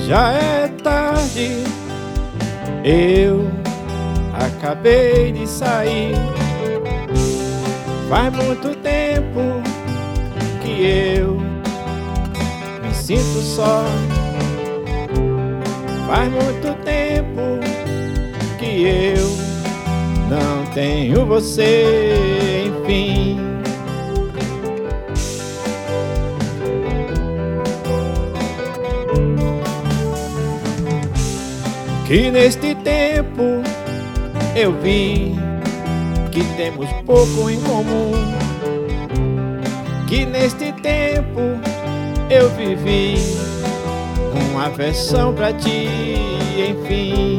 Já é tarde, eu acabei de sair. Faz muito tempo que eu me sinto só. Faz muito tempo que eu não tenho você, enfim. Que neste tempo eu vi que temos pouco em comum. Que neste tempo eu vivi uma aversão pra ti, enfim.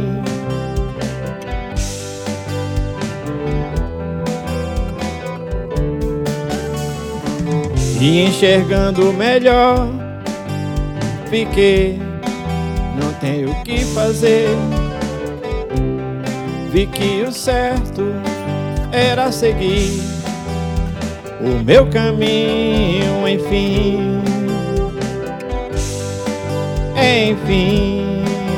E enxergando melhor, fiquei, não tenho o que fazer. Vi que o certo era seguir o meu caminho, enfim. Enfim,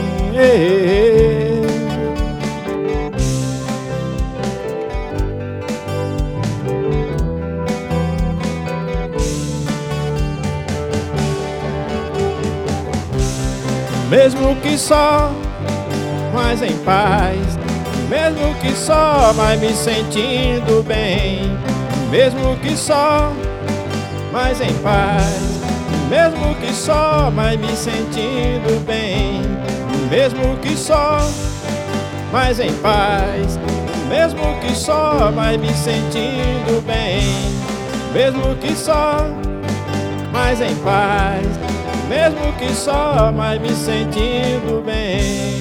mesmo que só, mas em paz. Mesmo que só, mas me sentindo bem. Mesmo que só, mas em paz. Mesmo que só, mas me sentindo bem. Mesmo que só, mas em paz. Mesmo que só, mas me sentindo bem. Mesmo que só, mas em paz. Mesmo que só, mas me sentindo bem.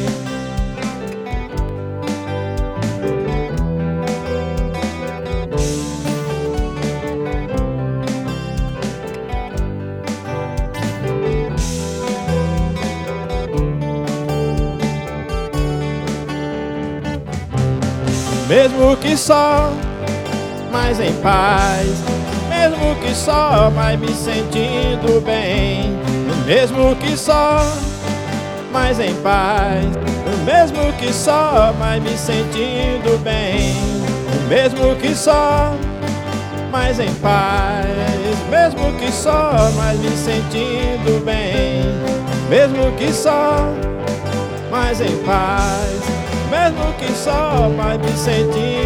Mesmo que só, mas em paz. Mesmo que só, mas me sentindo bem. Mesmo que só, mas em paz. Mesmo que só, mas me sentindo bem. Mesmo que só, mas em paz. Mesmo que só, mas me sentindo bem. Mesmo que só, mas em paz. Mesmo que só, mas me sentindo